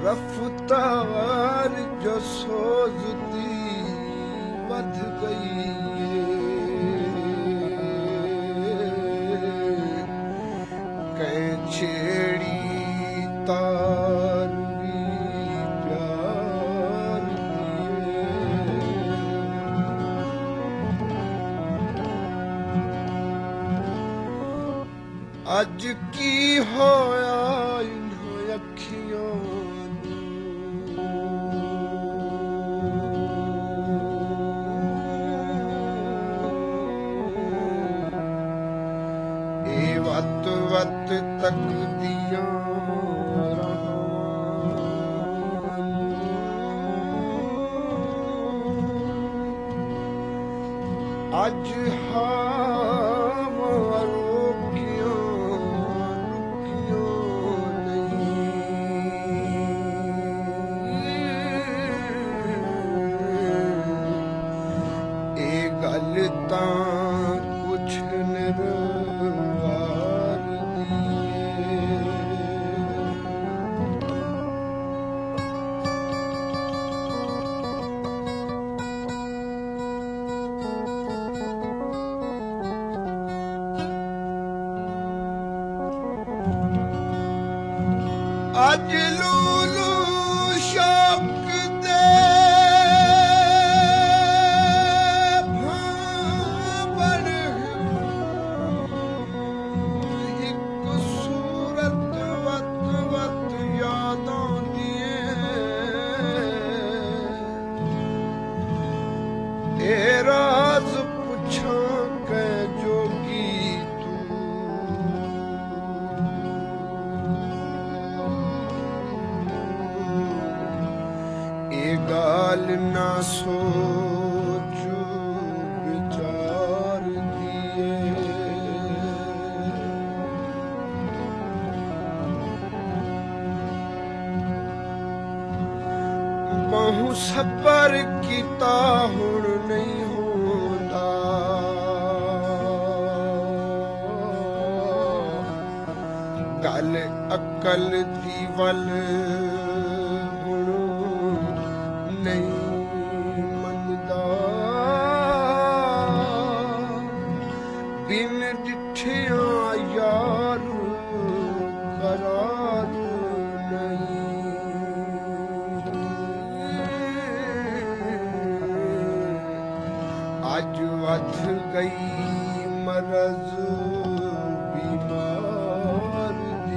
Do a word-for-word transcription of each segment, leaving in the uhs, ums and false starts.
रफ्तार जो सोजती बध गई कहीं छेड़ी तार भी प्यार दिए अज की होया इन्हों अखियों वत वत तक दिया अज हावा रोकियो रुकियो नहीं ए गल तां कुछ निरवार अज लूलू शौक दे भांबड़ एक सूरत वत वत याद आंदी ए राज पुछां कै जोगी गाल ना सोच विचार दिए बहु सबर किता हुण नहीं होंदा गल अकल दी वल नहीं मनदा बिन डिठिया यार करार नहीं अज वध गई मरज बीमार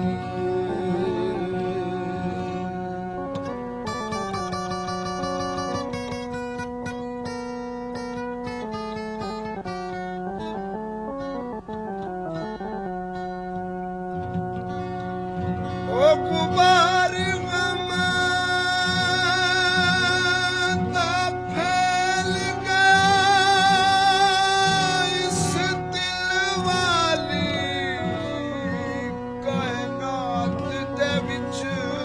गुबार गमा दा फैल गया इस दिल वाली कायनात दे विच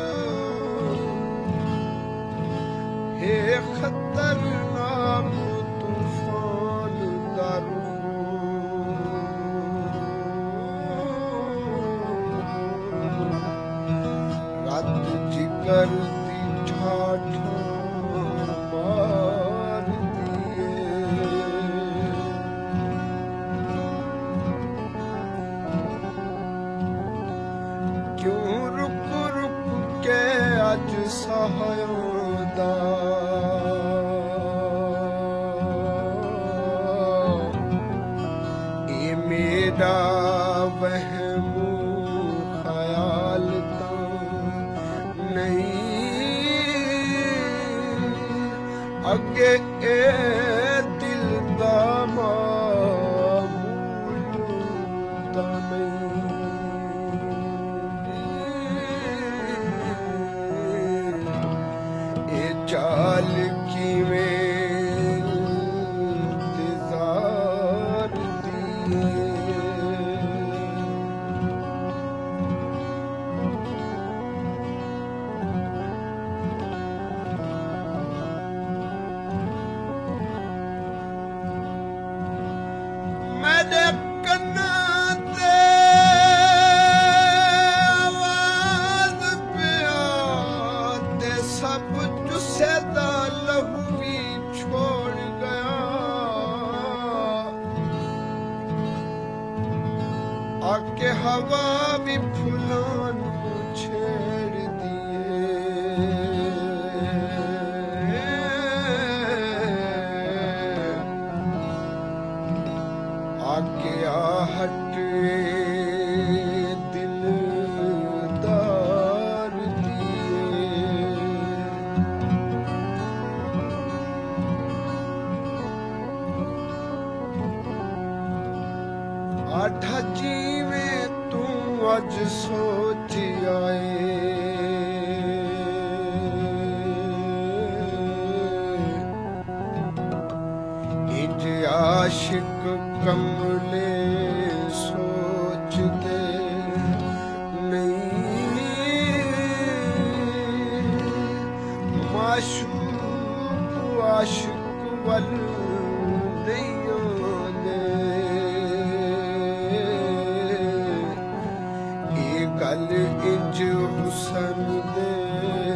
हे खतरनाक तूफान दा जिगर दी ठाठा मार दिए क्यों रुक रुक के अज सहायों ए मेरा वहम ख्याल अगे ए दिल दा मामूल दा नहीं ए चाल किवें इंतजार दिए सोच आए इंज आशिक कमले सोचते नहीं माशूक आशिक वल नहीं आंदे ये गल इंज हुसन दे